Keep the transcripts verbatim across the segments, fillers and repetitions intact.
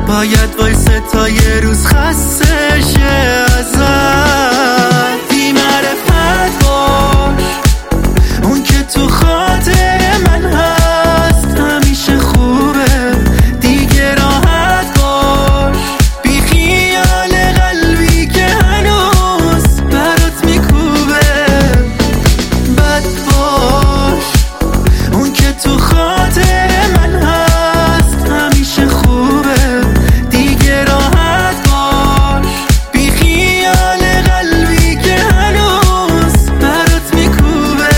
باید وایسه تا یه روز خسته شه ازت. بی معرفت باش، اون که تو خاطر من هست همیشه خوبه. دیگه راحت باش، بی خیال قلبی که هنوز برات میکوبه. بد باش، اون که تو خاطر من هست همیشه خوبه. دیگه راحت باش، بی خیال قلبی که هنوز برات میکوبه.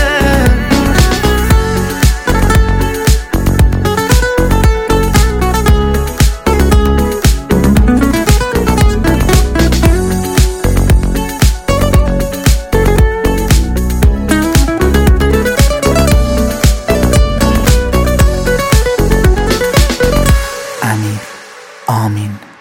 امیر آمین.